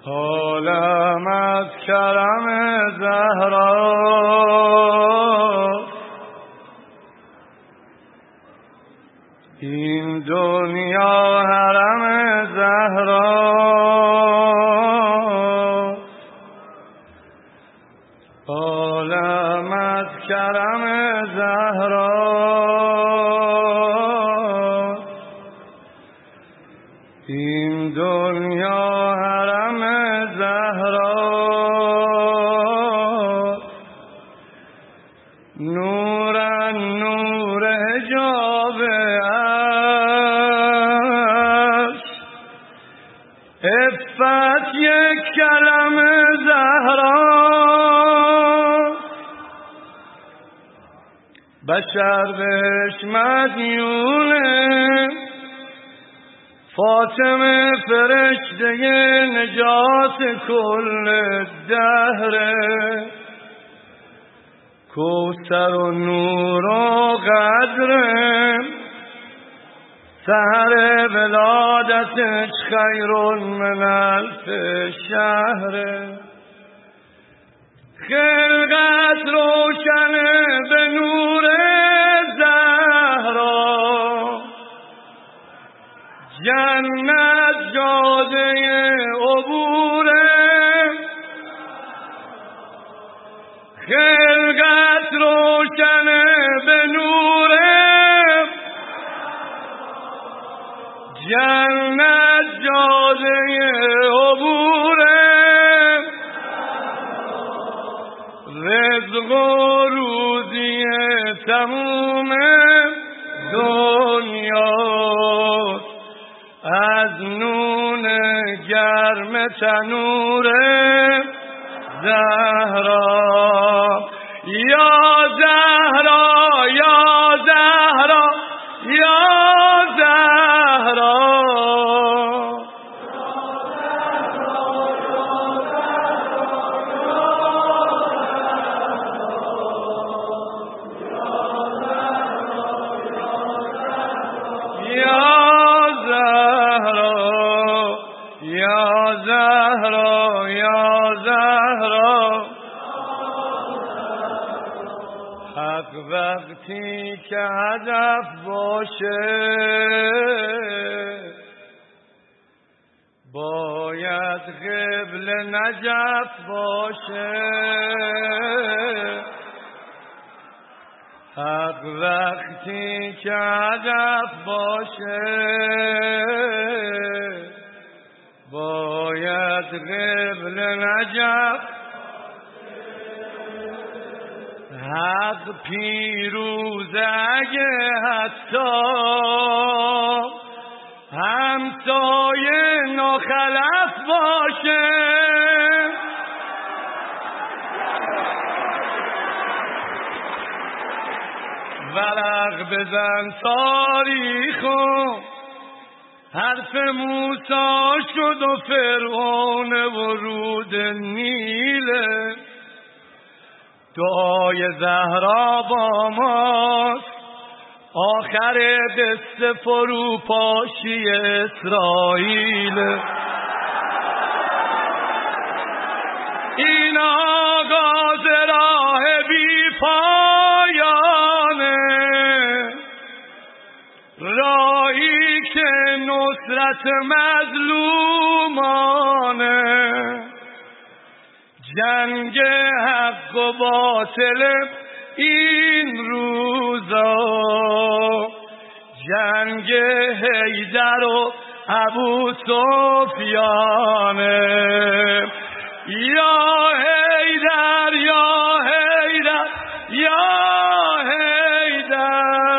عالم از کرم زهرا، این دنیا حرم زهرا. عالم از کرم زهرا، این دنیا حرم زهرا. نور نور حجاب عفت یک کلم زهرا. بشر بهش مدیونه، فاطمه فرشته نجات کل دهره. کوثر و نور و قدره، سحر ولادتش خیر من الف شهره. خلقت روشنه به نور زهرا، جنت جاده عبوره. خلقت روشنه به نور، جنت جاده عبوره. رزق و روزی تموم دنیا، از نون گرم تنور زهرا. یا زهرا یا زهرا یا زهرا. حق وقتی که هدف باشه، باید قبل نجف باشه. حق وقتی که هدف باشه، باید قبل نجف. حق پیروز اگه حتی همسایه ناخلف باشه. ورق بزن تاریخو، حرف موسی شد و فرعون و رود نیله. دعای زهرا با ماست، آخر دست فروپاشی اسرائیل. این آغاز راه بی پایانه، راهی که نصرت مظلومانه. جنگ حق و باطل این روزا، جنگ حیدر و ابو سفیانه. یا حیدر یا حیدر یا حیدر.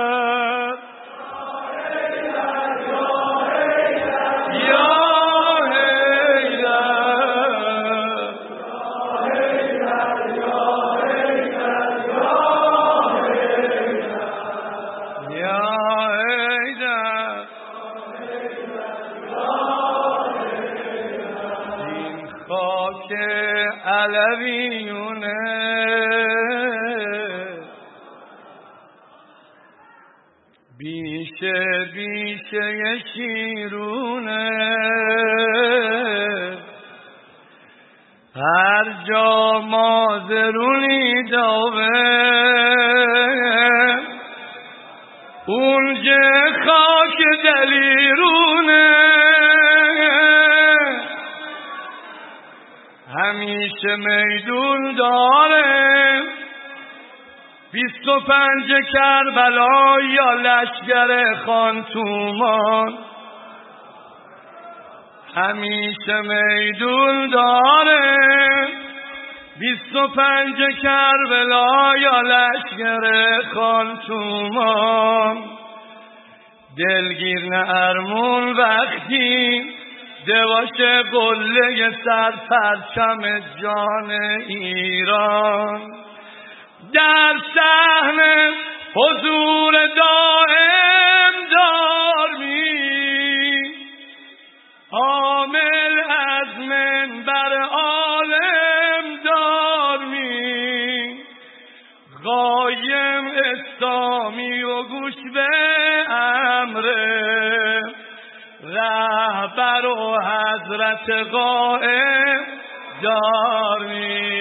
علویونه بیشه بیشه شیرونه، هر جا مازرونی داوه اونجا خاک دلیرونه همیشه میدون داره 25 کربلا یا لشگر خان تومان همیشه میدون داره 25 کربلا یا لشگر خان تومان دلگیر نه ارمون وقتی دواش قله سر پرچم جان ایران در صحن حضور دائم دارمی عامل از منبر عالم دارمی قایم اسلامی و گوش به امره رهبر و حضرت قائم دارمی